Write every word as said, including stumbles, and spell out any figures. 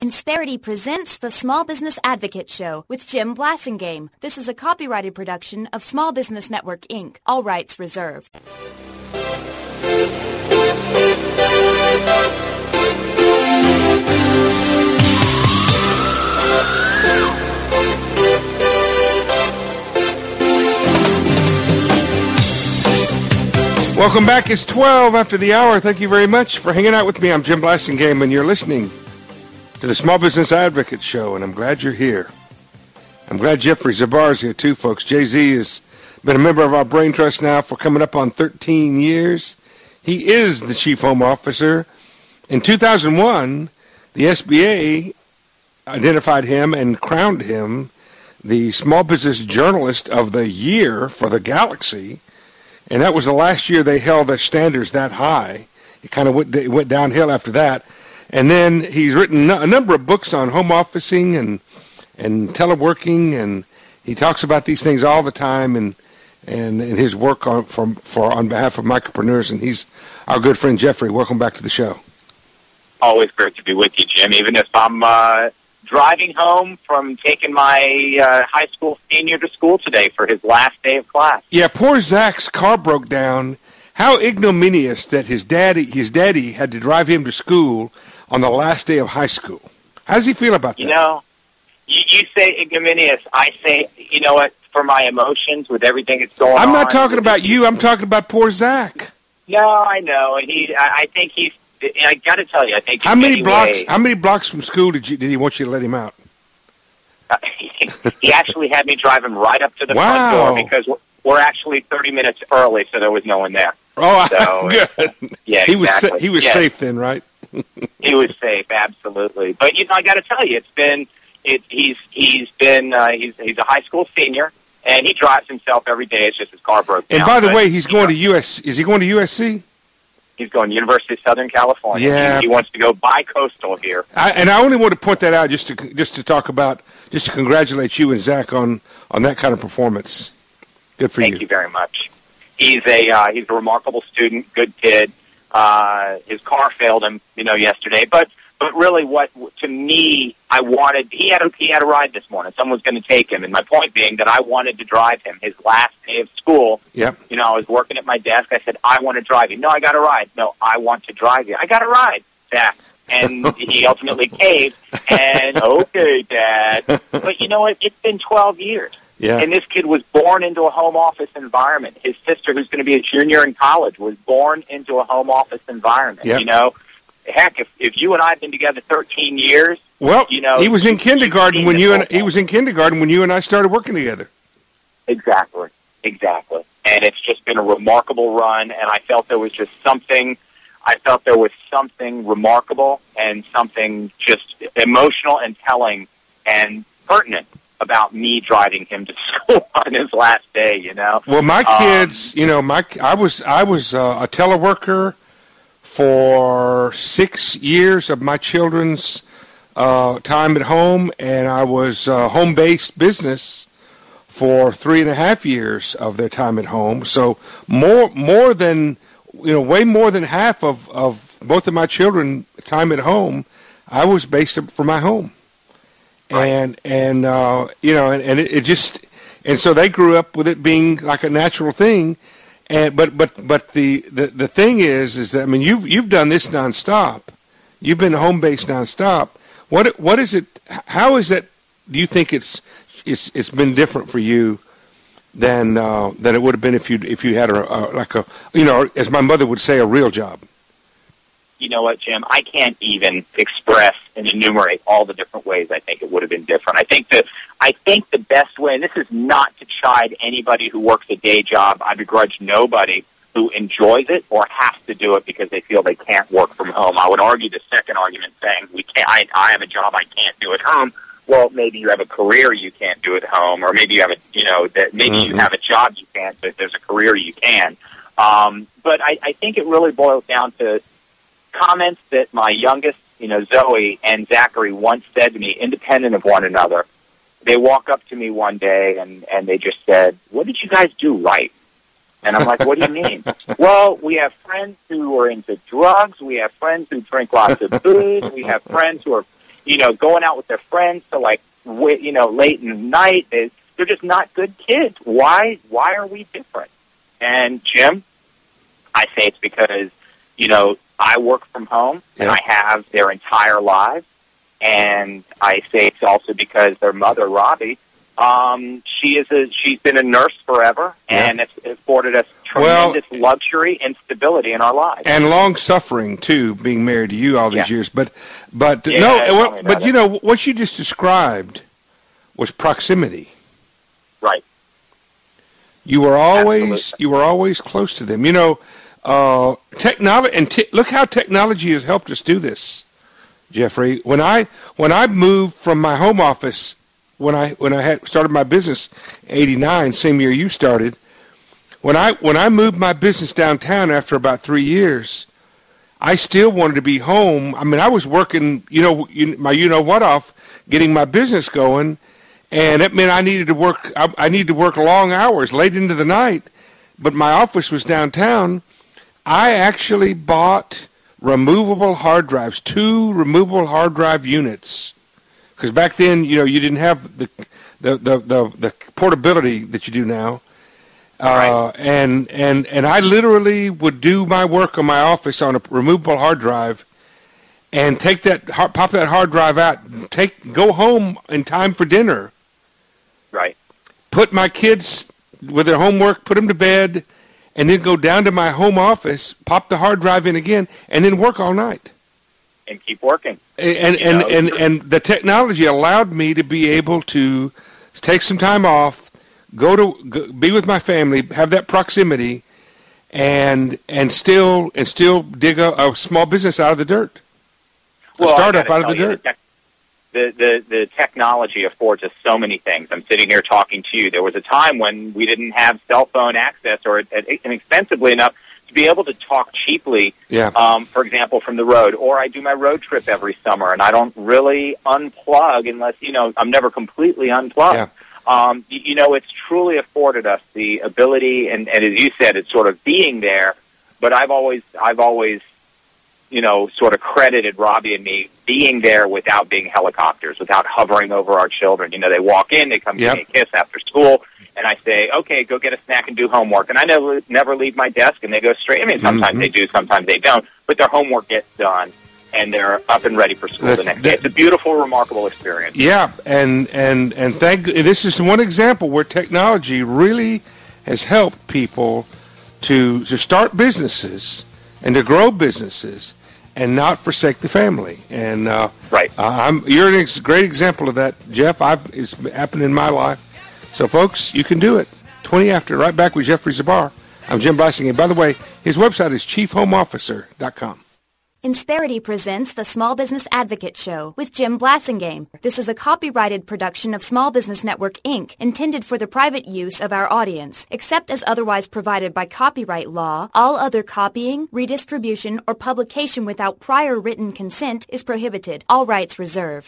Insperity presents the Small Business Advocate Show with Jim Blasingame. This is a copyrighted production of Small Business Network, Incorporated. All rights reserved. Welcome back. It's twelve after the hour. Thank you very much for hanging out with me. I'm Jim Blasingame, and you're listening to the Small Business Advocate Show, and I'm glad you're here. I'm glad Jeffrey Zabar is here too, folks. Jay Z has been a member of our Brain Trust now for coming up on thirteen years. He is the Chief Home Officer. In two thousand one, the S B A identified him and crowned him the Small Business Journalist of the Year for the Galaxy. And that was the last year they held their standards that high. It kind of went, it went downhill after that. And then he's written a number of books on home officing and and teleworking, and he talks about these things all the time and and, and his work on from for on behalf of micropreneurs. And he's our good friend Jeffrey. Welcome back to the show. Always great to be with you, Jim. Even if I'm uh, driving home from taking my uh, high school senior to school today for his last day of class. Yeah, poor Zach's car broke down. How ignominious that his daddy his daddy had to drive him to school on the last day of high school. How does he feel about that? You know, you, you say ignominious. I say, you know what, for my emotions with everything that's going on. I'm not talking about you. I'm talking about poor Zach. No, I know. And he, I, I think he's, I got to tell you, I think how many anyway, blocks, how many blocks from school did you, did he want you to let him out? Uh, he actually had me drive him right up to the wow. front door because we're, we're actually thirty minutes early, so there was no one there. Oh, so, good. Yeah, he exactly. was sa- he was yes. safe then, right? He was safe, absolutely. But you know, I got to tell you, it's been it. He's he's been uh, he's he's a high school senior, and he drives himself every day. It's just his car broke down. And by the but, way, he's going know, to U S. Is he going to U S C? He's going to University of Southern California. Yeah. He, he wants to go bi-coastal here. I, and I only want to point that out just to just to talk about, just to congratulate you and Zach on, on that kind of performance. Good for Thank you. Thank you very much. He's a uh, he's a remarkable student, good kid. Uh, his car failed him, you know, yesterday. But but really, what to me, I wanted he had a, he had a ride this morning. Someone was going to take him, and my point being that I wanted to drive him his last day of school. Yep. You know, I was working at my desk. I said, I want to drive you. No, I got a ride. No, I want to drive you. I got a ride, Zach. And he ultimately caved. And okay, Dad. But you know what? It's been twelve years. Yeah. And this kid was born into a home office environment. His sister, who's going to be a junior in college, was born into a home office environment. Yep. You know, heck, if if you and I have been together thirteen years, well, you know, he was in kindergarten when you and he home. was in kindergarten when you and I started working together. Exactly, exactly. And it's just been a remarkable run. And I felt there was just something. I felt there was something remarkable and something just emotional and telling and pertinent about me driving him to school on his last day, you know. Well, my kids, um, you know, my I was I was uh, a teleworker for six years of my children's uh, time at home, and I was uh, home-based business for three and a half years of their time at home. So more more than you know, way more than half of of both of my children time at home, I was based for my home. And, and uh, you know, and, and it, it just, and so they grew up with it being like a natural thing. And, but, but, but the, the, the thing is, is that, I mean, you've, you've done this nonstop. You've been home-based nonstop. What, what is it, how is that, do you think it's, it's, it's been different for you than, uh, than it would have been if you, if you had a, a, like a, you know, as my mother would say, a real job? You know what, Jim? I can't even express and enumerate all the different ways I think it would have been different. I think that I think the best way, and this is not to chide anybody who works a day job. I begrudge nobody who enjoys it or has to do it because they feel they can't work from home. I would argue the second argument, saying we can't. I, I have a job I can't do at home. Well, maybe you have a career you can't do at home, or maybe you have a you know that maybe mm-hmm. you have a job you can't, but there's a career you can. Um, but I, I think it really boils down to comments that my youngest, you know, Zoe and Zachary once said to me, independent of one another. They walk up to me one day and, and they just said, what did you guys do right? And I'm like, what do you mean? Well, we have friends who are into drugs. We have friends who drink lots of booze. We have friends who are, you know, going out with their friends to like, w- you know, late in the night. They, they're just not good kids. Why? Why are we different? And Jim, I say it's because, you know, I work from home and yeah. I have their entire lives. And I say it's also because their mother, Robbie, um, she is a, she's been a nurse forever, yeah. and it's afforded us tremendous well, luxury and stability in our lives. And long suffering too, being married to you all these yeah. years. But, but yeah, no, what, but it. you know what you just described was proximity. Right. You were always Absolutely. you were always close to them. You know, uh, technology and te- look how technology has helped us do this, Jeffrey. When I when I moved from my home office when I when I had started my business in eighty-nine, same year you started. When I when I moved my business downtown after about three years, I still wanted to be home. I mean, I was working, you know, you, my you know what off, getting my business going, and it meant I needed to work. I, I needed to work long hours, late into the night. But my office was downtown. I actually bought removable hard drives, two removable hard drive units, because back then, you know, you didn't have the the the the, the portability that you do now. Uh, right. and, and, and I literally would do my work on my office on a removable hard drive and take that, pop that hard drive out, take, go home in time for dinner. Right. Put my kids with their homework, put them to bed, and then go down to my home office, pop the hard drive in again, and then work all night. And keep working. And, and, and, and, and the technology allowed me to be able to take some time off, go to go, be with my family, have that proximity, and and still and still dig a, a small business out of the dirt, well, a startup out of the you, dirt. The, tech, the, the the technology affords us so many things. I'm sitting here talking to you. There was a time when we didn't have cell phone access, or inexpensively enough to be able to talk cheaply. Yeah. Um, for example, from the road, or I do my road trip every summer, and I don't really unplug unless you know I'm never completely unplugged. Yeah. Um, you, you know, it's truly afforded us the ability, and, and as you said, it's sort of being there. But I've always, I've always, you know, sort of credited Robbie and me being there without being helicopters, without hovering over our children. You know, they walk in, they come yep. give me a kiss after school, and I say, "Okay, go get a snack and do homework." And I never, never leave my desk, and they go straight. I mean, sometimes mm-hmm. they do, sometimes they don't, but their homework gets done. And they're up and ready for school the, the next day. It's a beautiful, remarkable experience. Yeah, and and and thank. This is one example where technology really has helped people to to start businesses and to grow businesses and not forsake the family. And uh, right, uh, I'm you're an ex- great example of that, Jeff. I've it's happened in my life. So, folks, you can do it. twenty after, right back with Jeffrey Zabar. I'm Jim Blasingame. By the way, his website is chief home officer dot com. Insperity presents the Small Business Advocate Show with Jim Blasingame. This is a copyrighted production of Small Business Network, Incorporated, intended for the private use of our audience. Except as otherwise provided by copyright law, all other copying, redistribution, or publication without prior written consent is prohibited. All rights reserved.